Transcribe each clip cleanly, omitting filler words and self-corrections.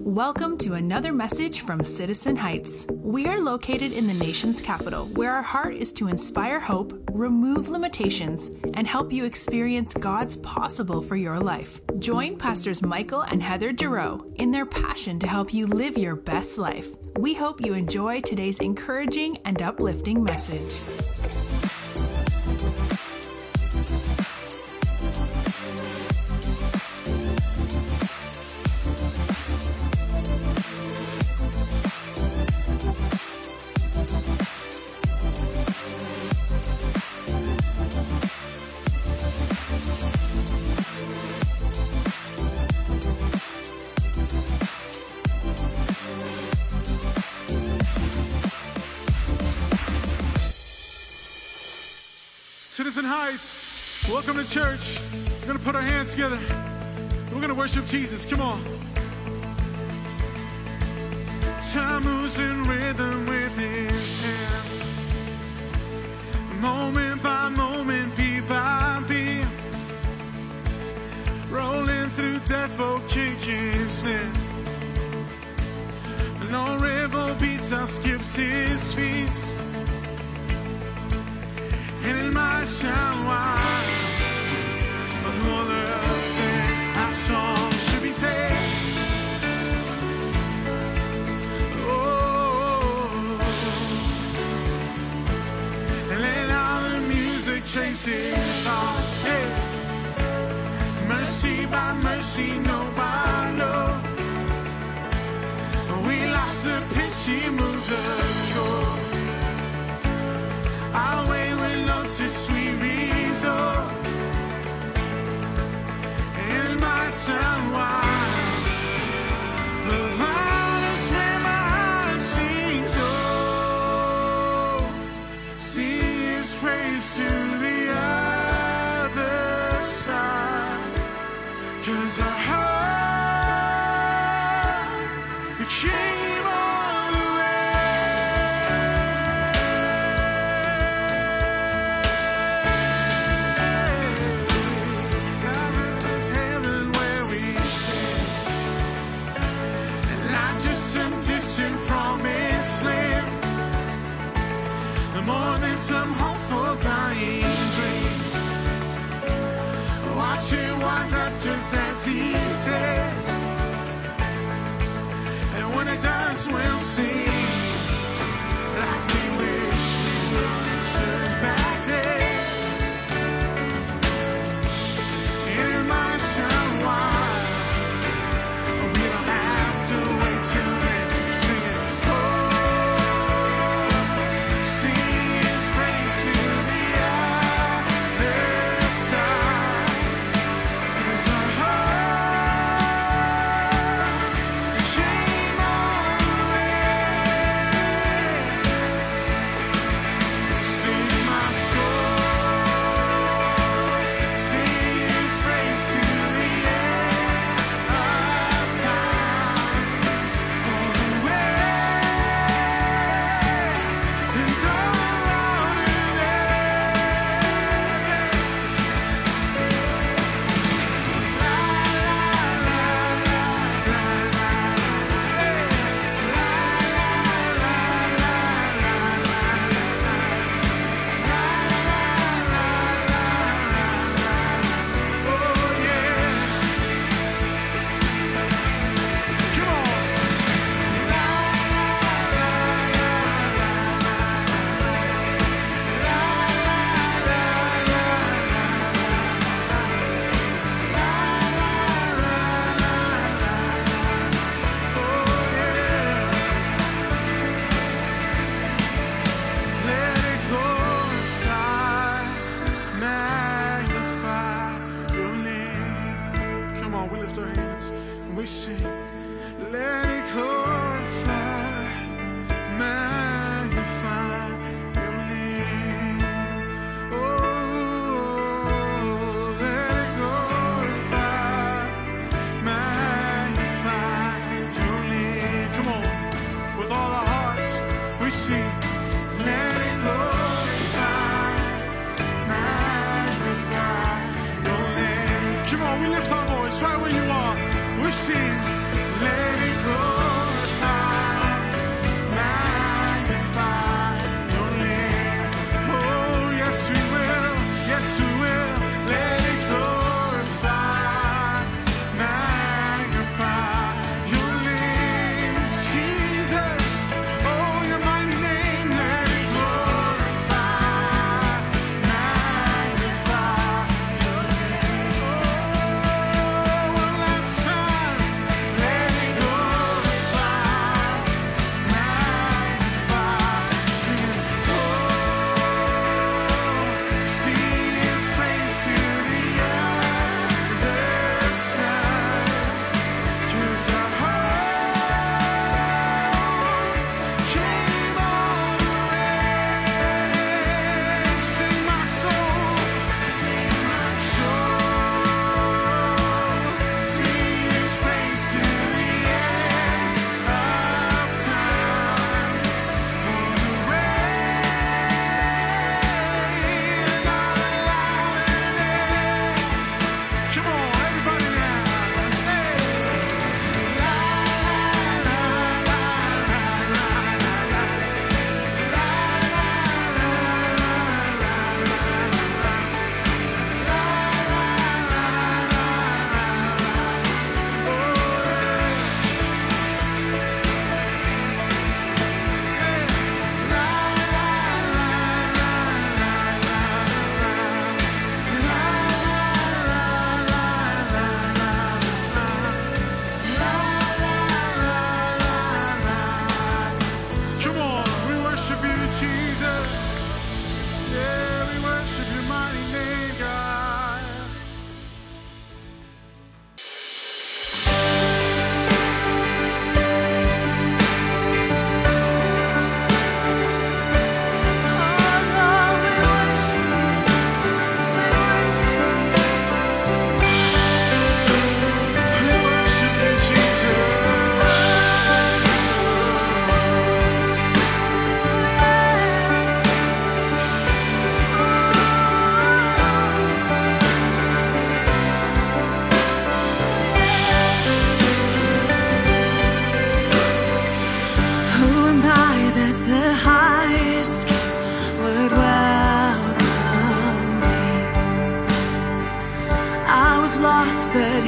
Welcome to another message from Citizen Heights. We are located in the nation's capital, where our heart is to inspire hope, remove limitations, and help you experience God's possible for your life. Join Pastors Michael and Heather Giroux in their passion to help you live your best life. We hope you enjoy today's encouraging and uplifting message. Citizen Heights, welcome to church. We're going to put our hands together. We're going to worship Jesus. Come on. Time moves in rhythm with his hand. Moment by moment, beat by beat. Rolling through death, both kick and snare. No rebel beats, out skips his feet. And in my sound wide, but who on earth said our song should be taken? Oh, and let all the music chase his heart. Hey. Mercy by mercy, no by no. We lost the pitch, he moved the score. Our way with lots of sweet result. In my sound wild, the loudest where my heart sings. Oh, sing his praise to the other side. 'Cause our heart came all the way. More than some hopeful dying dream. Watch it wind up just as he said. And when it does, we'll sing like we wish we would turn back there. It might sound wild, but we don't have to wait till then. Sing it. Come on, we lift our voice right where you are. We sing, let it go.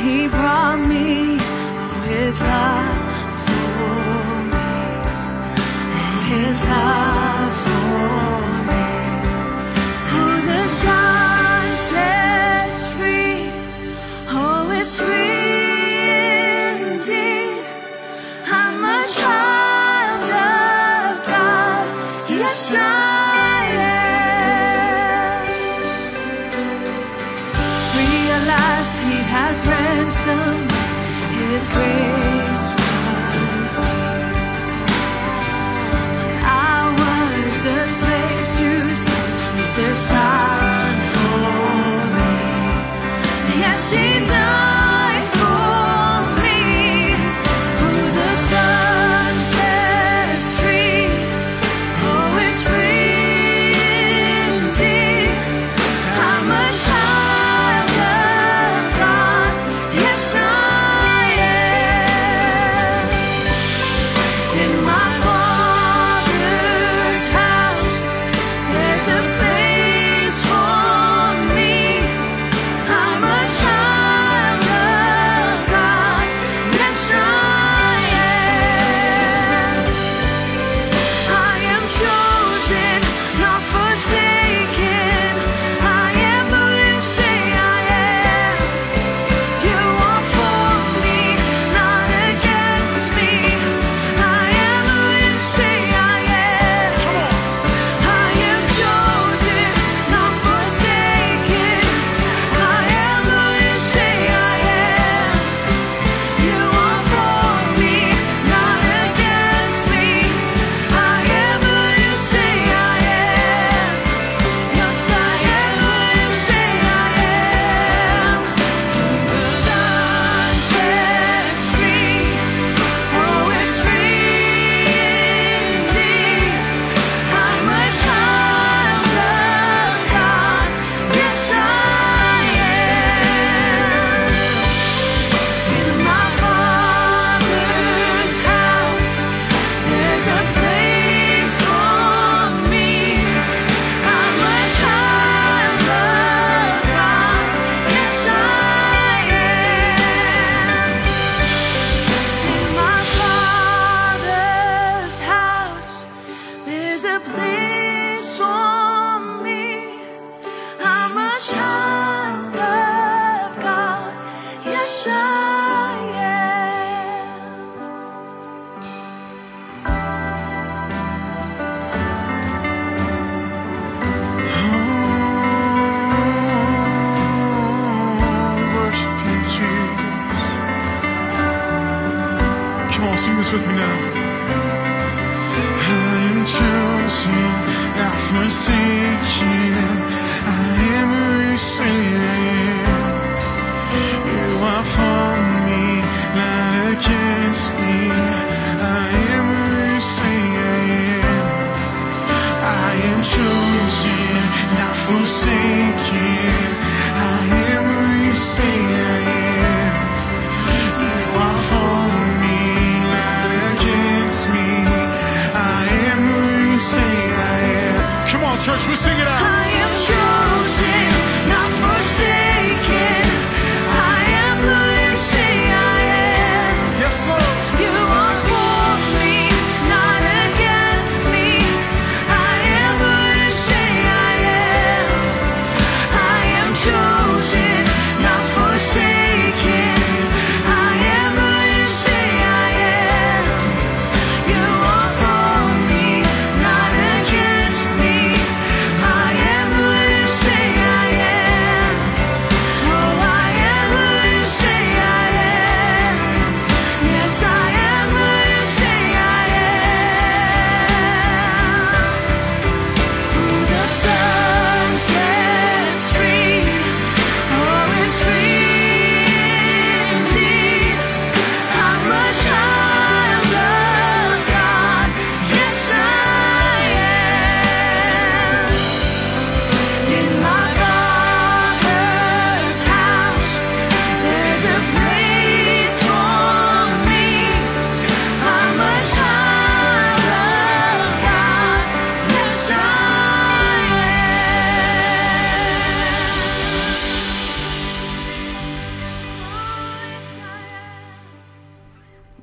He brought me His love for me, His love for me. Who the Son sets free, oh, it's free indeed. I'm a child of God, yes I am. Realized He has ransomed His grace runs deep. I was a slave to sin, Jesus died for me. Yes, He died for me. Who the Son sets free, oh, it's free indeed. I'm a child of God, yes I am. In my Father's house, there's a place for me. I'm a child of God, yes I am. I am chosen, not forsaken. I am who you say I am. You are for me, not against me. I am who you say I am. I am chosen, not forsaken. I am who you say I am. You are for me, not against me. I am who you say I am. Yes, I am who you say I am. The Son sets free, oh, it's free indeed. I'm a child of God, yes I am. In my Father's house, there's a place for me. I'm a child of God, yes I am. In my Father's house, there's a place for me. I'm a child of God, yes I am. We worship you, Jesus. Come on, sing this with me now. I am chosen, not forsaken. I am who you say I am. You are for me, not against me. I am who you say I am. I am chosen, not forsaken. I am who you say I am. You are for me, not against me. I am who you say I am. Come on, church, we'll sing it out. I am chosen, not forsaken. I am who you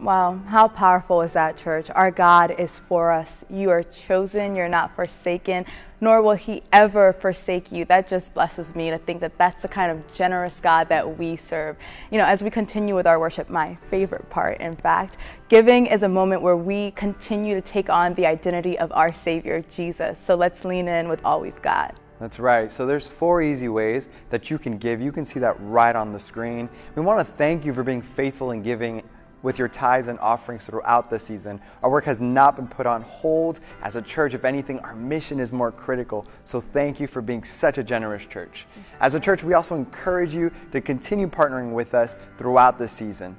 Wow, how powerful is that, church? Our God is for us. You are chosen, you're not forsaken, nor will he ever forsake you. That just blesses me to think that that's the kind of generous God that we serve. You know, as we continue with our worship, my favorite part, in fact, giving is a moment where we continue to take on the identity of our Savior, Jesus. So let's lean in with all we've got. That's right. So there's 4 easy ways that you can give. You can see that right on the screen. We want to thank you for being faithful in giving with your tithes and offerings throughout the season. Our work has not been put on hold. As a church, if anything, our mission is more critical. So thank you for being such a generous church. As a church, we also encourage you to continue partnering with us throughout the season.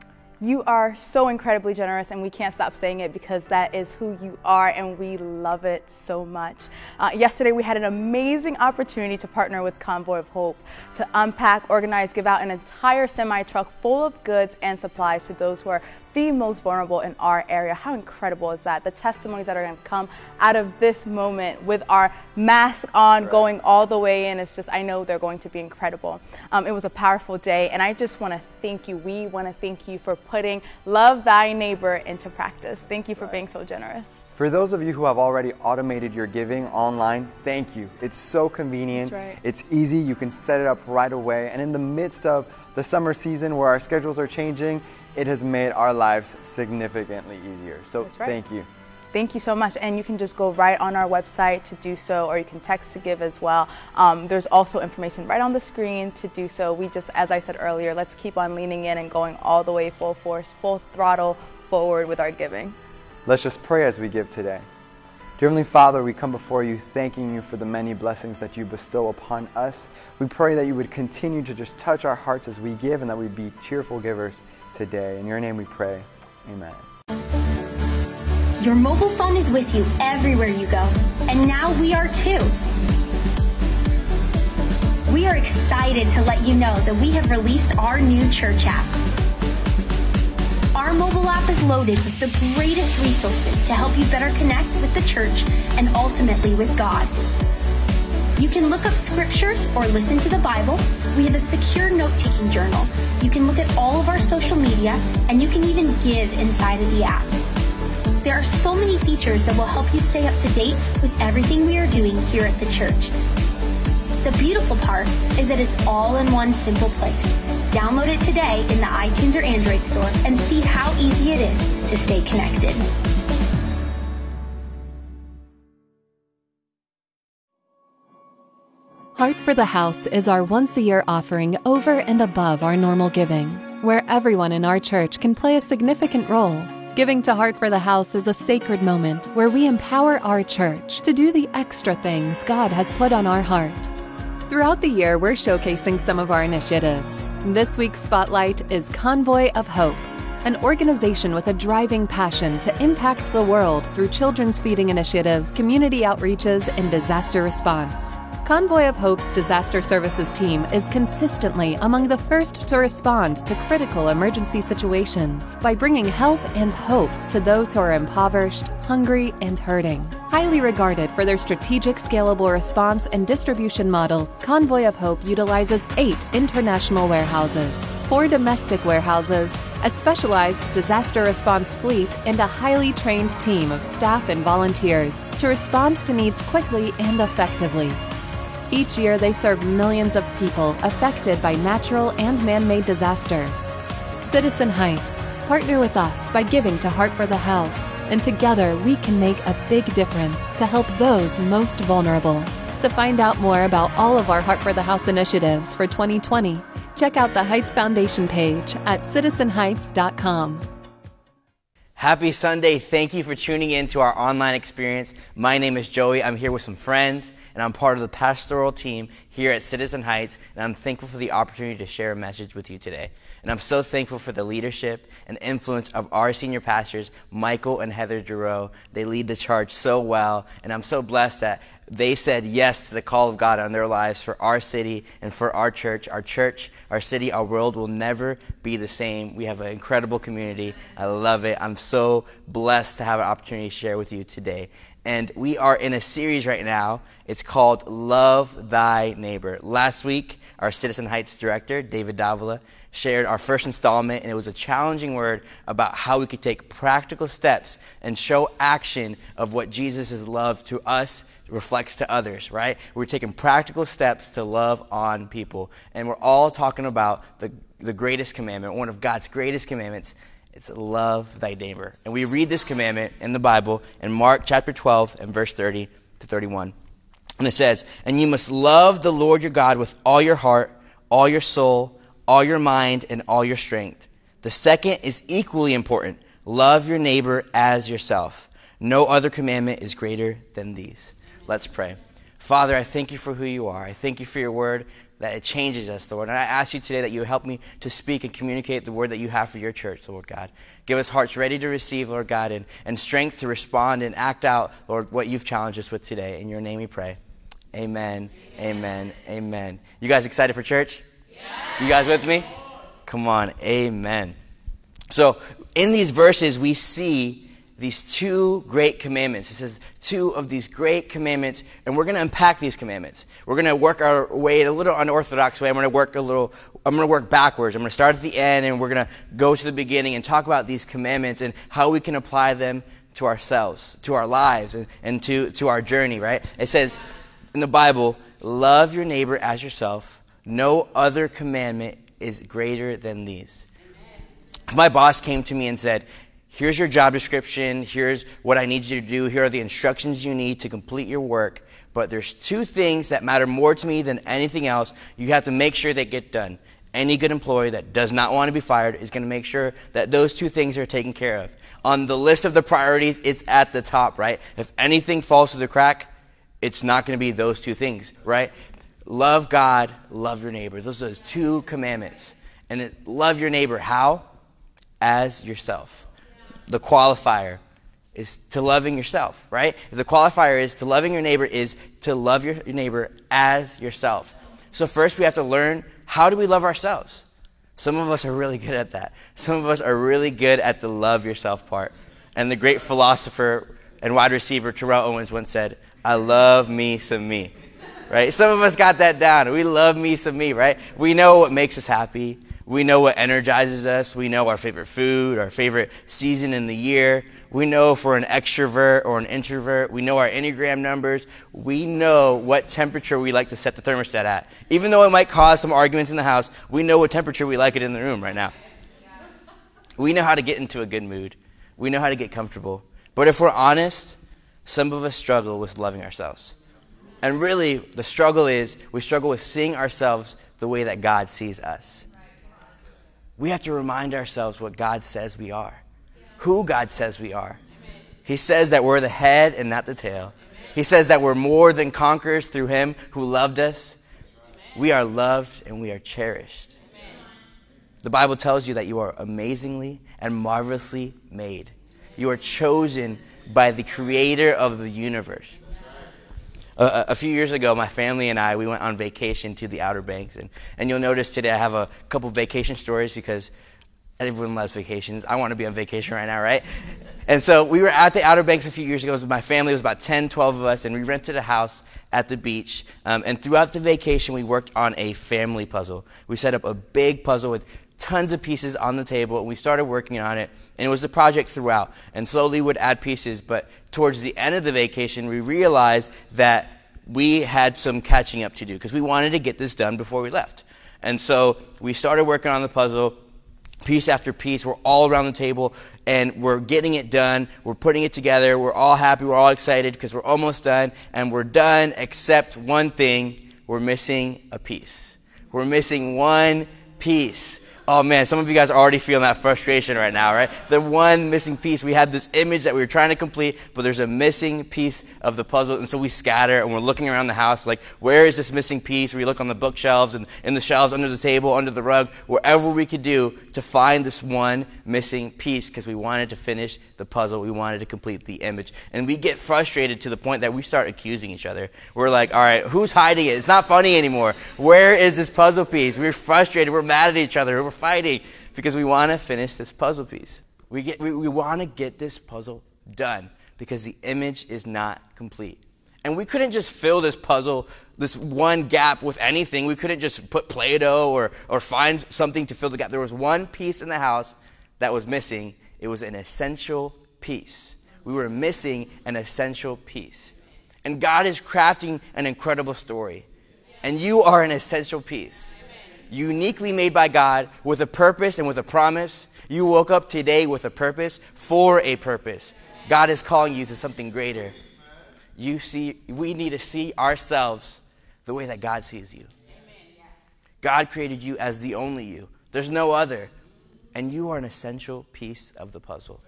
You are so incredibly generous, and we can't stop saying it because that is who you are, and we love it so much. Yesterday, we had an amazing opportunity to partner with Convoy of Hope to unpack, organize, give out an entire semi-truck full of goods and supplies to those who are the most vulnerable in our area. How incredible is that? The testimonies that are going to come out of this moment with our mask on, going all the way in, it's just, I know they're going to be incredible. It was a powerful day, and I just want to thank you. We want to thank you for putting love thy neighbor into practice. Thank you for being so generous. For those of you who have already automated your giving online, thank you. It's so convenient. That's right. It's easy. You can set it up right away. And in the midst of the summer season where our schedules are changing, it has made our lives significantly easier. So thank you. Thank you so much. And you can just go right on our website to do so, or you can text to give as well. There's also information right on the screen to do so. We just, as I said earlier, let's keep on leaning in and going all the way full force, full throttle forward with our giving. Let's just pray as we give today. Dear Heavenly Father, we come before you thanking you for the many blessings that you bestow upon us. We pray that you would continue to just touch our hearts as we give, and that we'd be cheerful givers today. In your name we pray. Amen. Your mobile phone is with you everywhere you go, and now we are too. We are excited to let you know that we have released our new church app. Our mobile app is loaded with the greatest resources to help you better connect with the church and ultimately with God. You can look up scriptures or listen to the Bible. We have a secure note-taking journal. You can look at all of our social media, and you can even give inside of the app. There are so many features that will help you stay up to date with everything we are doing here at the church. The beautiful part is that it's all in one simple place. Download it today in the iTunes or Android store and see how easy it is to stay connected. Heart for the House is our once-a-year offering over and above our normal giving, where everyone in our church can play a significant role. Giving to Heart for the House is a sacred moment where we empower our church to do the extra things God has put on our heart. Throughout the year, we're showcasing some of our initiatives. This week's spotlight is Convoy of Hope, an organization with a driving passion to impact the world through children's feeding initiatives, community outreaches, and disaster response. Convoy of Hope's disaster services team is consistently among the first to respond to critical emergency situations by bringing help and hope to those who are impoverished, hungry, and hurting. Highly regarded for their strategic, scalable response and distribution model, Convoy of Hope utilizes 8 international warehouses, 4 domestic warehouses, a specialized disaster response fleet, and a highly trained team of staff and volunteers to respond to needs quickly and effectively. Each year, they serve millions of people affected by natural and man-made disasters. Citizen Heights, partner with us by giving to Heart for the House, and together we can make a big difference to help those most vulnerable. To find out more about all of our Heart for the House initiatives for 2020, check out the Heights Foundation page at citizenheights.com. Happy Sunday. Thank you for tuning in to our online experience. My name is Joey. I'm here with some friends, and I'm part of the pastoral team here at Citizen Heights, and I'm thankful for the opportunity to share a message with you today. And I'm so thankful for the leadership and influence of our senior pastors, Michael and Heather Giroux. They lead the charge so well, and I'm so blessed that they said yes to the call of God on their lives for our city and for our church, our city, our world will never be the same. We have an incredible community. I love it. I'm so blessed to have an opportunity to share with you today. And we are in a series right now. It's called Love Thy Neighbor. Last week, our Citizen Heights director, David Davila, shared our first installment, and it was a challenging word about how we could take practical steps and show action of what Jesus' love to us reflects to others, right? We're taking practical steps to love on people, and we're all talking about the greatest commandment, one of God's greatest commandments. It's love thy neighbor. And we read this commandment in the Bible in Mark chapter 12 and verse 30 to 31. And it says, "And you must love the Lord your God with all your heart, all your soul, all your mind, and all your strength. The second is equally important. Love your neighbor as yourself. No other commandment is greater than these." Let's pray. Father, I thank you for who you are. I thank you for your word, that it changes us, Lord. And I ask you today that you help me to speak and communicate the word that you have for your church, Lord God. Give us hearts ready to receive, Lord God, and strength to respond and act out, Lord, what you've challenged us with today. In your name we pray. Amen, amen, amen. You guys excited for church? Yeah. You guys with me? Come on, amen. So in these verses, we see these two great commandments. It says two of these great commandments, and we're going to unpack these commandments. We're going to work our way in a little unorthodox way. I'm going to work backwards. I'm going to start at the end, and we're going to go to the beginning and talk about these commandments and how we can apply them to ourselves, to our lives, and to our journey, right? It says in the Bible, love your neighbor as yourself. No other commandment is greater than these. If my boss came to me and said, here's your job description, here's what I need you to do, here are the instructions you need to complete your work, but there's two things that matter more to me than anything else. You have to make sure they get done. Any good employee that does not want to be fired is going to make sure that those two things are taken care of. On the list of the priorities, it's at the top, right? If anything falls through the crack, it's not going to be those two things, right? Love God, love your neighbor. Those are those two commandments. And love your neighbor, how? As yourself. The qualifier is to loving yourself, right? The qualifier is to loving your neighbor is to love your neighbor as yourself. So first we have to learn, how do we love ourselves? Some of us are really good at that. Some of us are really good at the love yourself part. And the great philosopher and wide receiver Terrell Owens once said, I love me some me, right? Some of us got that down. We love me some me, right? We know what makes us happy. We know what energizes us. We know our favorite food, our favorite season in the year. We know if we're an extrovert or an introvert. We know our Enneagram numbers. We know what temperature we like to set the thermostat at. Even though it might cause some arguments in the house, we know what temperature we like it in the room right now. We know how to get into a good mood. We know how to get comfortable. But if we're honest, some of us struggle with loving ourselves. And really, the struggle is we struggle with seeing ourselves the way that God sees us. We have to remind ourselves what God says we are, who God says we are. He says that we're the head and not the tail. He says that we're more than conquerors through him who loved us. We are loved and we are cherished. The Bible tells you that you are amazingly and marvelously made. You are chosen by the creator of the universe. A few years ago, my family and I, we went on vacation to the Outer Banks. And you'll notice today I have a couple vacation stories because everyone loves vacations. I want to be on vacation right now, right? And so we were at the Outer Banks a few years ago. My family was about 10, 12 of us, and we rented a house at the beach. And throughout the vacation, we worked on a family puzzle. We set up a big puzzle with tons of pieces on the table, and we started working on it, and it was the project throughout, and slowly would add pieces, but towards the end of the vacation, we realized that we had some catching up to do, because we wanted to get this done before we left. And so we started working on the puzzle, piece after piece. We're all around the table, and we're getting it done. We're putting it together. We're all happy. We're all excited, because we're almost done, and we're done except one thing. We're missing a piece. We're missing one piece. Oh man, some of you guys are already feeling that frustration right now, right? The one missing piece. We had this image that we were trying to complete, but there's a missing piece of the puzzle, and so we scatter, and we're looking around the house like, where is this missing piece? We look on the bookshelves and in the shelves, under the table, under the rug, wherever we could do to find this one missing piece, because we wanted to finish the puzzle. We wanted to complete the image. And we get frustrated to the point that we start accusing each other. We're like, all right, who's hiding it? It's not funny anymore. Where is this puzzle piece? We're frustrated. We're mad at each other. We're fighting because we want to finish this puzzle piece. We want to get this puzzle done because the image is not complete. And we couldn't just fill this puzzle, this one gap with anything. We couldn't just put Play-Doh or find something to fill the gap. There was one piece in the house that was missing. It was an essential piece. We were missing an essential piece. And God is crafting an incredible story. And you are an essential piece. Uniquely made by God with a purpose and with a promise. You woke up today with a purpose for a purpose. God is calling you to something greater. We need to see ourselves the way that God sees you. God created you as the only you. There's no other. And you are an essential piece of the puzzle.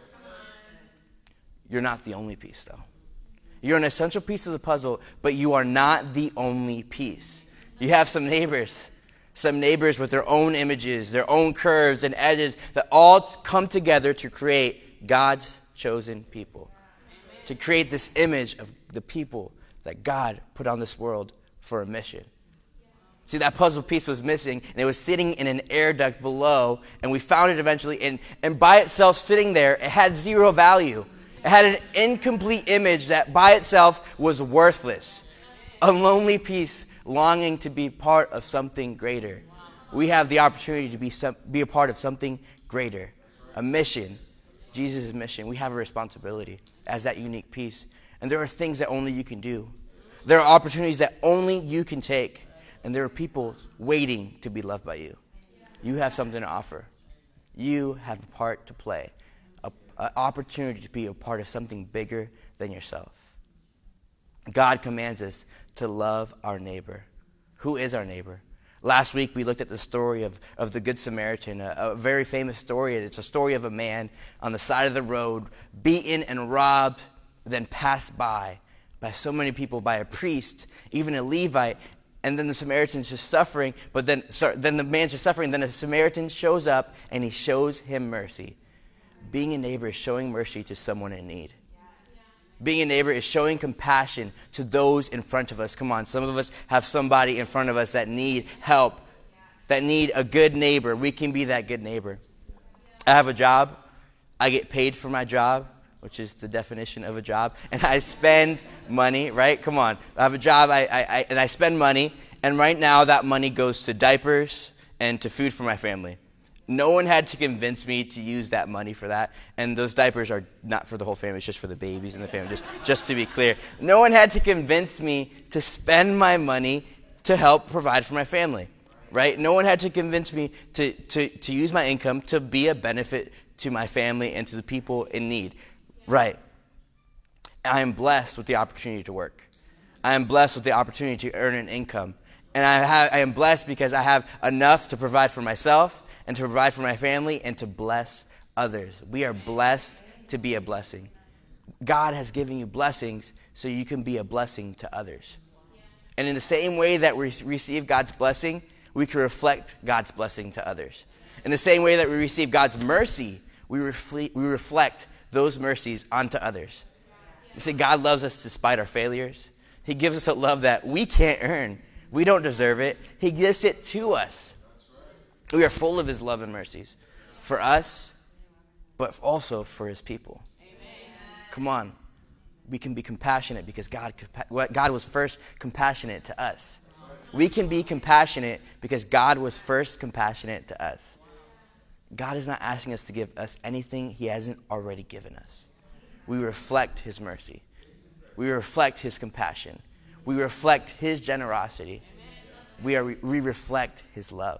You're not the only piece, though. You're an essential piece of the puzzle, but you are not the only piece. You have some neighbors with their own images, their own curves and edges that all come together to create God's chosen people. To create this image of the people that God put on this world for a mission. See, that puzzle piece was missing, and it was sitting in an air duct below, and we found it eventually, and by itself sitting there, it had zero value. It had an incomplete image that by itself was worthless. A lonely piece longing to be part of something greater. We have the opportunity to be a part of something greater, a mission. Jesus' mission. We have a responsibility as that unique piece. And there are things that only you can do. There are opportunities that only you can take. And there are people waiting to be loved by you. You have something to offer. You have a part to play. An opportunity to be a part of something bigger than yourself. God commands us to love our neighbor. Who is our neighbor? Last week, we looked at the story of the Good Samaritan, a very famous story. It's a story of a man on the side of the road, beaten and robbed, then passed by so many people, by a priest, even a Levite, and then the Samaritan's just suffering, then the man's just suffering, then a Samaritan shows up, and he shows him mercy. Being a neighbor is showing mercy to someone in need. Being a neighbor is showing compassion to those in front of us. Come on, some of us have somebody in front of us that need help, that need a good neighbor. We can be that good neighbor. I have a job. I get paid for my job, which is the definition of a job. And I spend money, right? Come on. I have a job, and I spend money. And right now that money goes to diapers and to food for my family. No one had to convince me to use that money for that. And those diapers are not for the whole family. It's just for the babies in the family, just to be clear. No one had to convince me to spend my money to help provide for my family, right? No one had to convince me to use my income to be a benefit to my family and to the people in need, right? I am blessed with the opportunity to work. I am blessed with the opportunity to earn an income. And I am blessed because I have enough to provide for myself and to provide for my family and to bless others. We are blessed to be a blessing. God has given you blessings so you can be a blessing to others. And in the same way that we receive God's blessing, we can reflect God's blessing to others. In the same way that we receive God's mercy, we reflect those mercies onto others. You see, God loves us despite our failures. He gives us a love that we can't earn. We don't deserve it. He gives it to us. We are full of his love and mercies for us, but also for his people. Come on. We can be compassionate because God was first compassionate to us. We can be compassionate because God was first compassionate to us. God is not asking us to give us anything he hasn't already given us. We reflect his mercy. We reflect his compassion. We reflect his generosity. We reflect his love.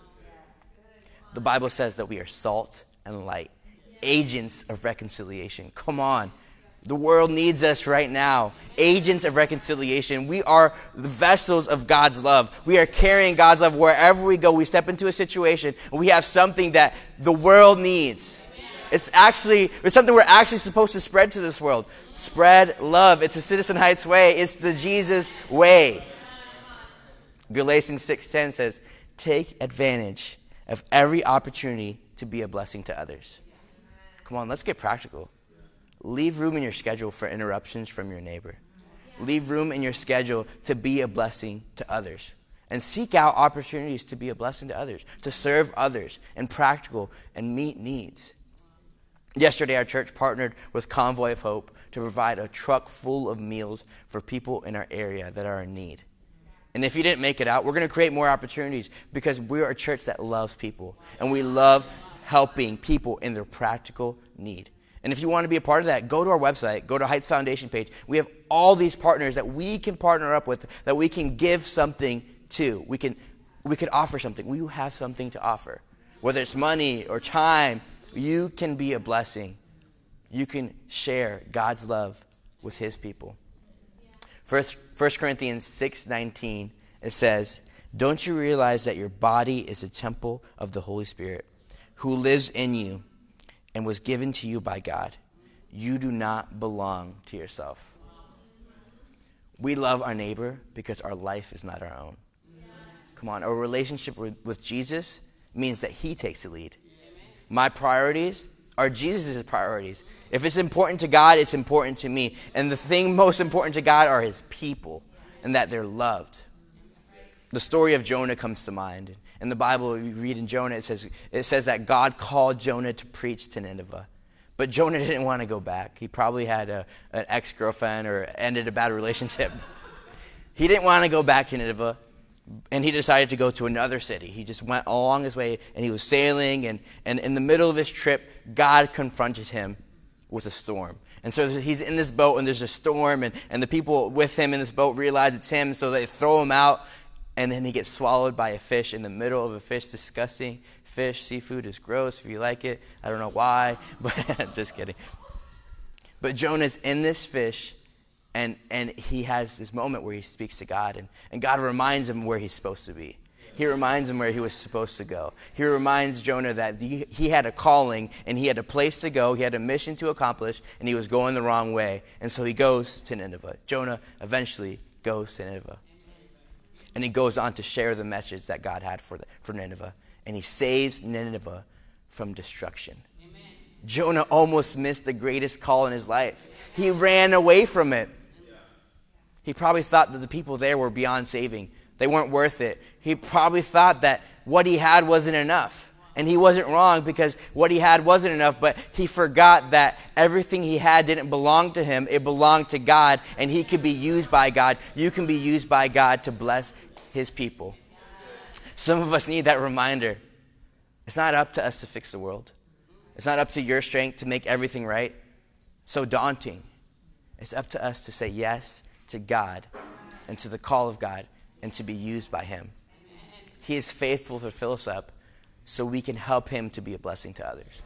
The Bible says that we are salt and light, agents of reconciliation. Come on. The world needs us right now. Agents of reconciliation. We are the vessels of God's love. We are carrying God's love wherever we go. We step into a situation and we have something that the world needs. It's something we're actually supposed to spread to this world. Spread love. It's a Citizen Heights way. It's the Jesus way. Galatians 6:10 says, take advantage of every opportunity to be a blessing to others. Come on, let's get practical. Leave room in your schedule for interruptions from your neighbor. Leave room in your schedule to be a blessing to others. And seek out opportunities to be a blessing to others, to serve others, and practical and meet needs. Yesterday, our church partnered with Convoy of Hope to provide a truck full of meals for people in our area that are in need. And if you didn't make it out, we're going to create more opportunities because we're a church that loves people. And we love helping people in their practical need. And if you want to be a part of that, go to our website, go to Heights Foundation page. We have all these partners that we can partner up with, that we can give something to. We could offer something. We have something to offer. Whether it's money or time, you can be a blessing. You can share God's love with his people. 1 Corinthians 6:19, it says, "Don't you realize that your body is a temple of the Holy Spirit, who lives in you and was given to you by God? You do not belong to yourself." We love our neighbor because our life is not our own. Come on, our relationship with Jesus means that he takes the lead. My priorities are Jesus' priorities. If it's important to God, it's important to me. And the thing most important to God are his people and that they're loved. The story of Jonah comes to mind. In the Bible, we read in Jonah, it says that God called Jonah to preach to Nineveh. But Jonah didn't want to go back. He probably had an ex-girlfriend or ended a bad relationship. He didn't want to go back to Nineveh. And he decided to go to another city. He just went along his way, and he was sailing, and in the middle of his trip, God confronted him with a storm. And so he's in this boat, and there's a storm, and the people with him in this boat realize it's him, so they throw him out, and then he gets swallowed by a fish in the middle of a fish. Disgusting fish. Seafood is gross if you like it. I don't know why, but just kidding. But Jonah's in this fish, and he has this moment where he speaks to God, and God reminds him where he's supposed to be. He reminds him where he was supposed to go. He reminds Jonah that he had a calling, and he had a place to go. He had a mission to accomplish, and he was going the wrong way. And so he goes to Nineveh. Jonah eventually goes to Nineveh. And he goes on to share the message that God had for Nineveh. And he saves Nineveh from destruction. Amen. Jonah almost missed the greatest call in his life. He ran away from it. He probably thought that the people there were beyond saving. They weren't worth it. He probably thought that what he had wasn't enough. And he wasn't wrong, because what he had wasn't enough, but he forgot that everything he had didn't belong to him. It belonged to God, and he could be used by God. You can be used by God to bless his people. Some of us need that reminder. It's not up to us to fix the world. It's not up to your strength to make everything right. So daunting. It's up to us to say yes to God and to the call of God and to be used by him. He is faithful to fill us up so we can help him to be a blessing to others.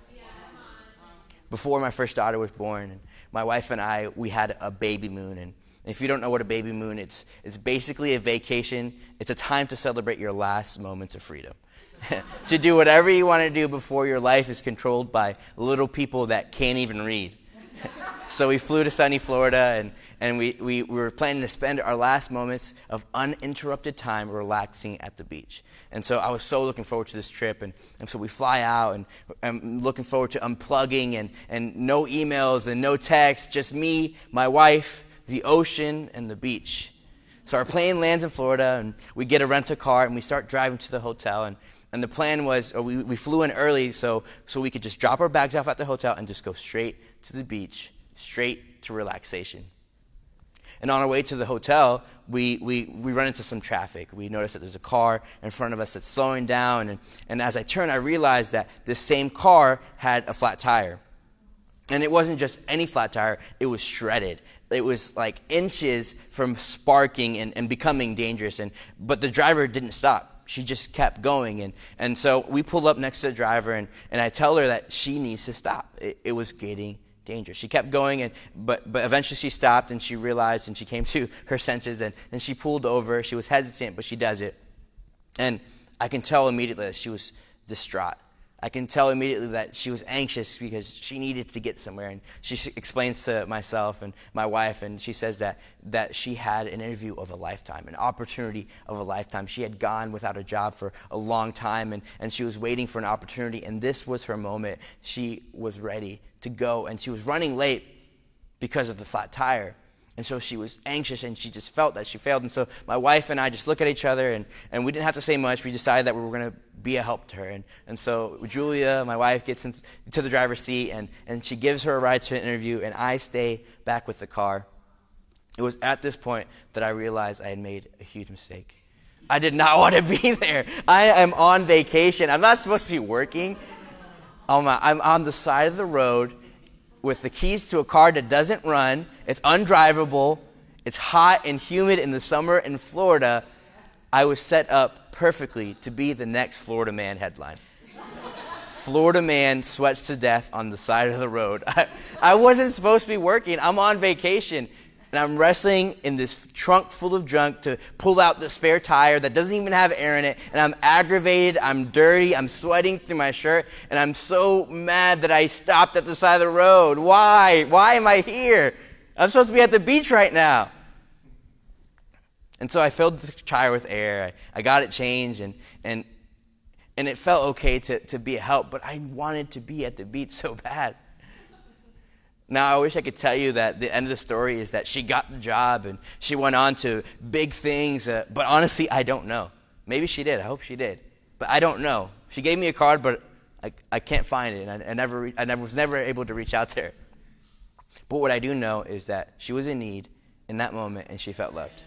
Before my first daughter was born, my wife and I, we had a baby moon. And if you don't know what a baby moon is, it's basically a vacation. It's a time to celebrate your last moments of freedom. To do whatever you want to do before your life is controlled by little people that can't even read. So we flew to sunny Florida, and we were planning to spend our last moments of uninterrupted time relaxing at the beach. And so I was so looking forward to this trip, and so we fly out, and I'm looking forward to unplugging, and no emails and no texts, just me, my wife, the ocean, and the beach. So our plane lands in Florida, and we get a rental car, and we start driving to the hotel, and the plan was, we flew in early so we could just drop our bags off at the hotel and just go straight to the beach, straight to relaxation. And on our way to the hotel, we run into some traffic. We notice that there's a car in front of us that's slowing down, and as I turn, I realized that this same car had a flat tire. And it wasn't just any flat tire, it was shredded. It was like inches from sparking and becoming dangerous. But the driver didn't stop. She just kept going. And so we pull up next to the driver, and I tell her that she needs to stop. It was getting dangerous. She kept going, but eventually she stopped, and she realized, and she came to her senses, and she pulled over. She was hesitant, but she does it. And I can tell immediately that she was distraught. I can tell immediately that she was anxious because she needed to get somewhere. And she explains to myself and my wife, and she says that she had an interview of a lifetime, an opportunity of a lifetime. She had gone without a job for a long time, and she was waiting for an opportunity, and this was her moment. She was ready to go, and she was running late because of the flat tire. And so she was anxious, and she just felt that she failed. And so my wife and I just look at each other, and we didn't have to say much. We decided that we were going to be a help to her. And so Julia, my wife, gets into the driver's seat, and she gives her a ride to an interview, and I stay back with the car. It was at this point that I realized I had made a huge mistake. I did not want to be there. I am on vacation. I'm not supposed to be working. I'm on the side of the road with the keys to a car that doesn't run. It's undrivable. It's hot and humid in the summer in Florida. I was set up perfectly to be the next Florida Man headline. Florida man sweats to death on the side of the road. I wasn't supposed to be working. I'm on vacation. And I'm wrestling in this trunk full of junk to pull out the spare tire that doesn't even have air in it. And I'm aggravated, I'm dirty, I'm sweating through my shirt. And I'm so mad that I stopped at the side of the road. Why? Why am I here? I'm supposed to be at the beach right now. And so I filled the tire with air. I got it changed, and it felt okay to be a help. But I wanted to be at the beach so bad. Now, I wish I could tell you that the end of the story is that she got the job and she went on to big things, but honestly, I don't know. Maybe she did. I hope she did. But I don't know. She gave me a card, but I can't find it, and I was never able to reach out to her. But what I do know is that she was in need in that moment, and she felt loved.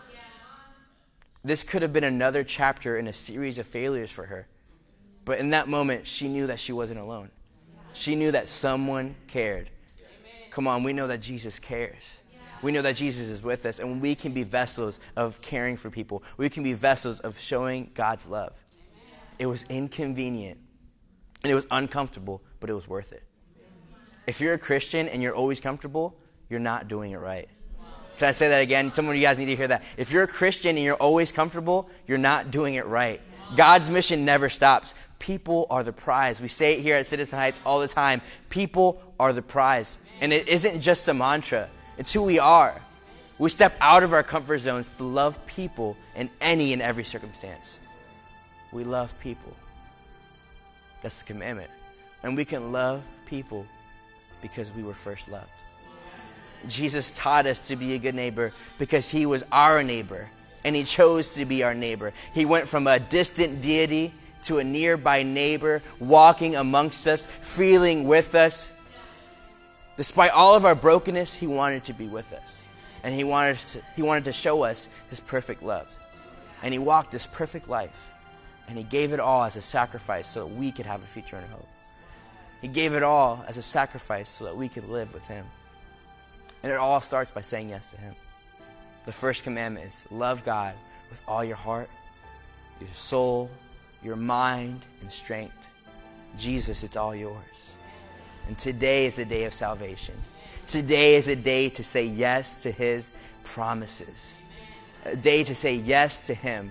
This could have been another chapter in a series of failures for her. But in that moment, she knew that she wasn't alone. She knew that someone cared. Come on, we know that Jesus cares. We know that Jesus is with us, and we can be vessels of caring for people. We can be vessels of showing God's love. It was inconvenient, and it was uncomfortable, but it was worth it. If you're a Christian and you're always comfortable, you're not doing it right. Can I say that again? Some of you guys need to hear that. If you're a Christian and you're always comfortable, you're not doing it right. God's mission never stops. People are the prize. We say it here at Citizen Heights all the time. People are the prize. And it isn't just a mantra. It's who we are. We step out of our comfort zones to love people in any and every circumstance. We love people. That's the commandment. And we can love people because we were first loved. Jesus taught us to be a good neighbor because he was our neighbor. And he chose to be our neighbor. He went from a distant deity to a nearby neighbor, walking amongst us, feeling with us. Despite all of our brokenness, he wanted to be with us. And he wanted to show us his perfect love. And he walked this perfect life. And he gave it all as a sacrifice so that we could have a future and hope. He gave it all as a sacrifice so that we could live with him. And it all starts by saying yes to him. The first commandment is love God with all your heart, your soul, your mind, and strength. Jesus, it's all yours. And today is a day of salvation. Today is a day to say yes to his promises. A day to say yes to him.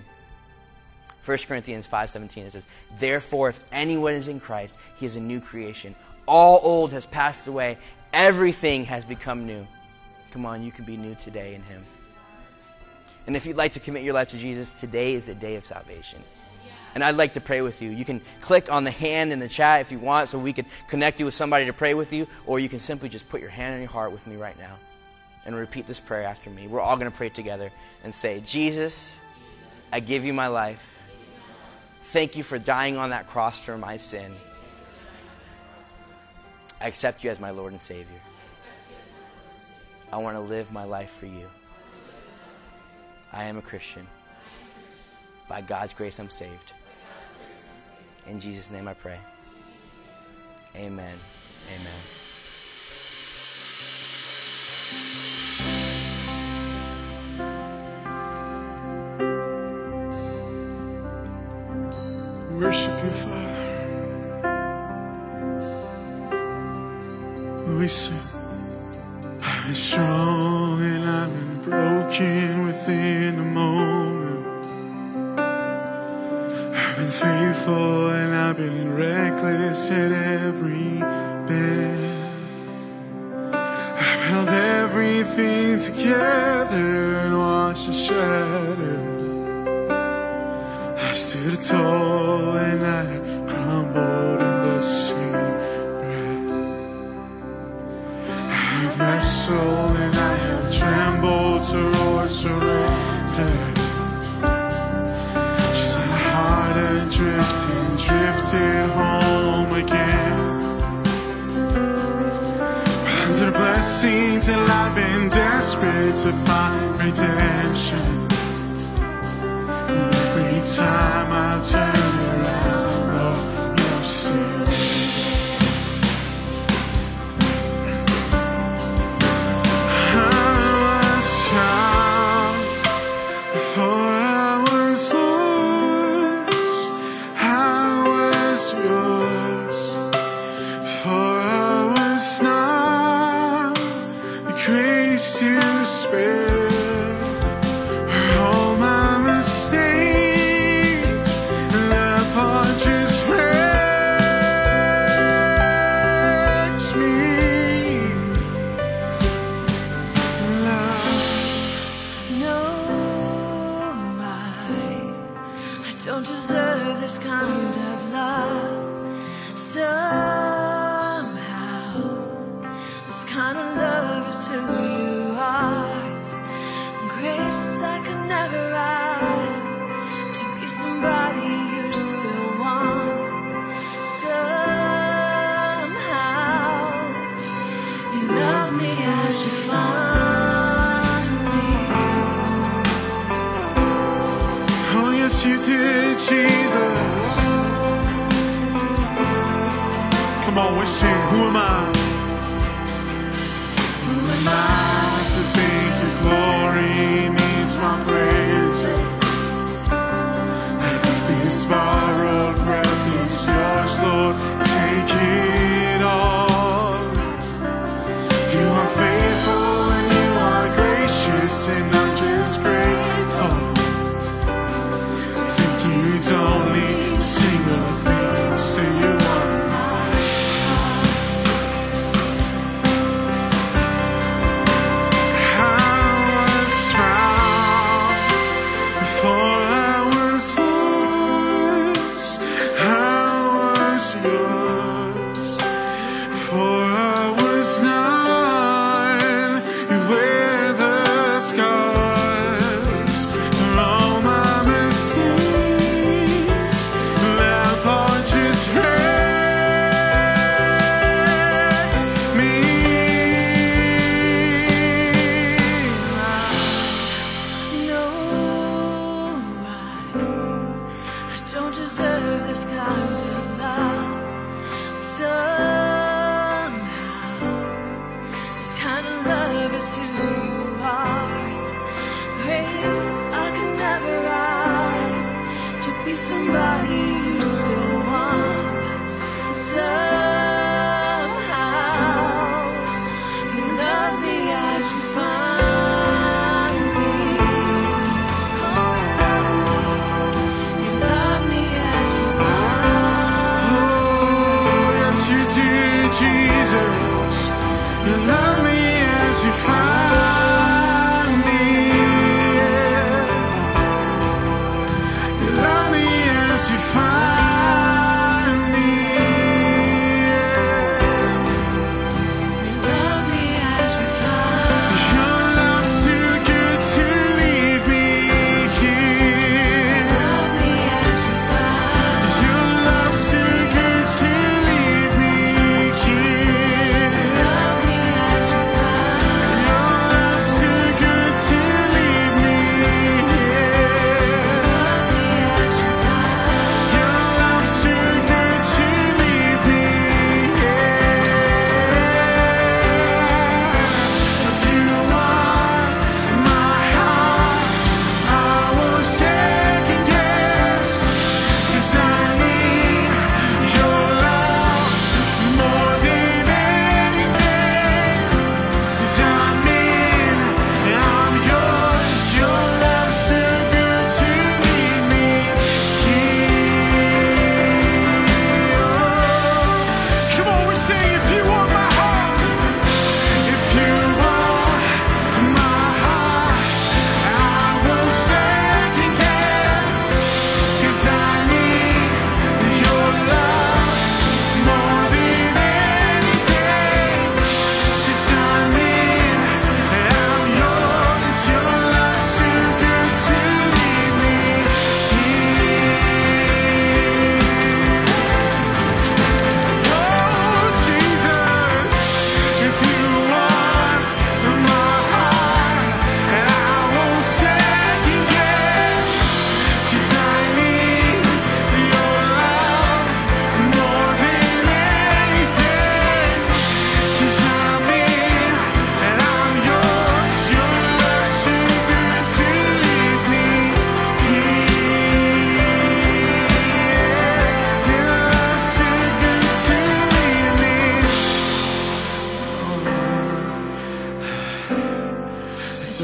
1 Corinthians 5:17, it says, therefore, if anyone is in Christ, he is a new creation. All old has passed away. Everything has become new. Come on, you can be new today in him. And if you'd like to commit your life to Jesus, today is a day of salvation. And I'd like to pray with you. You can click on the hand in the chat if you want so we can connect you with somebody to pray with you, or you can simply just put your hand on your heart with me right now and repeat this prayer after me. We're all going to pray together and say, Jesus, I give you my life. Thank you for dying on that cross for my sin. I accept you as my Lord and Savior. I want to live my life for you. I am a Christian. By God's grace, I'm saved. In Jesus' name I pray. Amen. Amen. Worship you, Father. We sing. I've been strong and I've been broken within a moment. I've been faithful and I've been reckless at every bend. I've held everything together and watched it shatter. I stood tall and I crumbled in the secret. I have wrestled and I have trembled. it home again. Under blessings and I've been desperate to find redemption. And every time I turn around, oh, you're still I was found before I was lost. I was yours before I was not. The grace to spare all my mistakes, and that part just wrecks me. Love. No, I don't deserve this kind of love. Somehow, this kind of love is who you are. And grace I could never write to be somebody you still want. Somehow, you love me as you find me. Oh, yes, you did, Jesus. Come on, we sing. Who am I? Who am I to think your glory needs my praises? And if this borrowed breath is yours, Lord, take it all. You are faithful and you are gracious, and I'm just grateful to think you'd only single things to you. Somebody you still want. Somehow you love me as you find me. Oh, you love me as you find me. Oh, yes, you did, Jesus. You love me as you find me. You love me as you find me. You love me as you find me. Your love's too good to leave me here. You love me as you find me. Your love's too good to leave me here. You love me as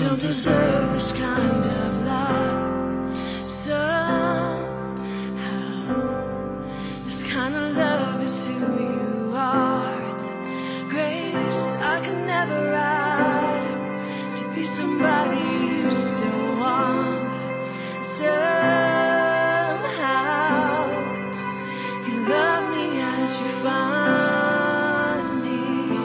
don't deserve this kind of love. Somehow, this kind of love is who you are. It's grace I could never write, to be somebody you still want. Somehow, you love me as you find me.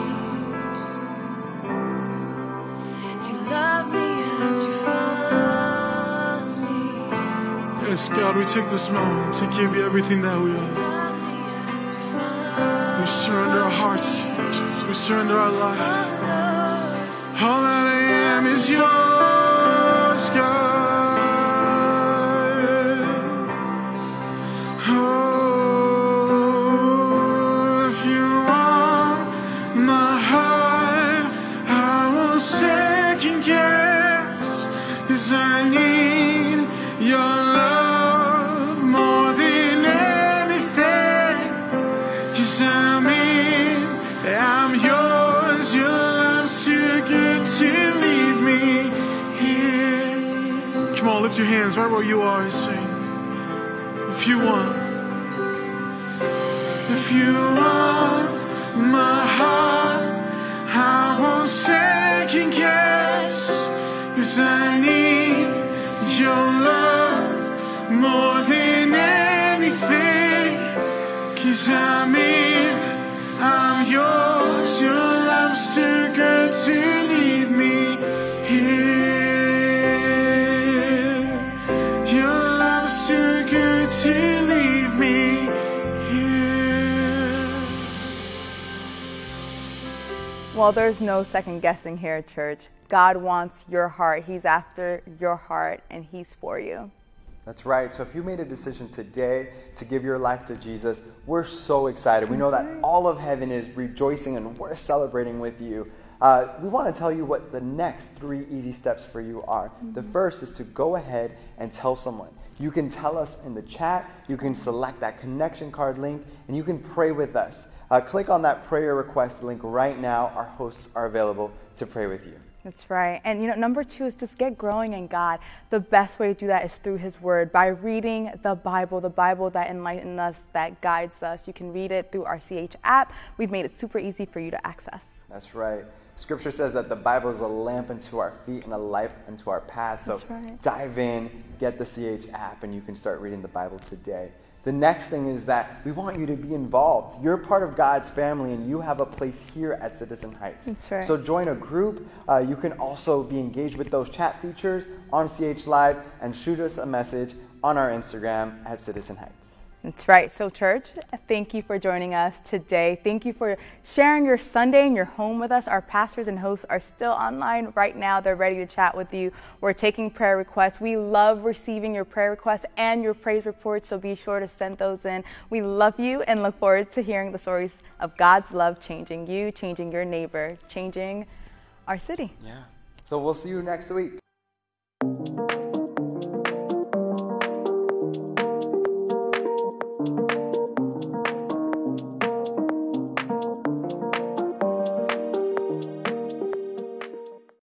You love me as you find me. Yes, God, we take this moment to give you everything that we are. Love me as you find We surrender our hearts, Jesus. We surrender our life. All that I am is yours, God. Oh, if you want my heart, I won't second guess, 'cause I need your love more than anything. 'Cause I'm yours, your love's too good to leave me here. Come on, lift your hands right where you are and sing. If you want my heart, I won't second guess, 'cause I need your love more than anything. 'Cause I'm yours, your love's too good to leave me here. Your love's too good to leave me here. Well, there's no second guessing here, church. God wants your heart. He's after your heart, and He's for you. That's right. So if you made a decision today to give your life to Jesus, we're so excited. We know that all of heaven is rejoicing and we're celebrating with you. We want to tell you what the next 3 easy steps for you are. The first is to go ahead and tell someone. You can tell us in the chat, you can select that connection card link, and you can pray with us. Click on that prayer request link right now. Our hosts are available to pray with you. That's right. And number 2 is just get growing in God. The best way to do that is through His Word, by reading the Bible that enlightens us, that guides us. You can read it through our CH app. We've made it super easy for you to access. That's right. Scripture says that the Bible is a lamp unto our feet and a light unto our path. So dive in, get the CH app, and you can start reading the Bible today. The next thing is that we want you to be involved. You're part of God's family, and you have a place here at Citizen Heights. That's right. So join a group. You can also be engaged with those chat features on CH Live, and shoot us a message on our Instagram at Citizen Heights. That's right. So church, thank you for joining us today. Thank you for sharing your Sunday in your home with us. Our pastors and hosts are still online right now. They're ready to chat with you. We're taking prayer requests. We love receiving your prayer requests and your praise reports, so be sure to send those in. We love you and look forward to hearing the stories of God's love changing you, changing your neighbor, changing our city. Yeah. So we'll see you next week.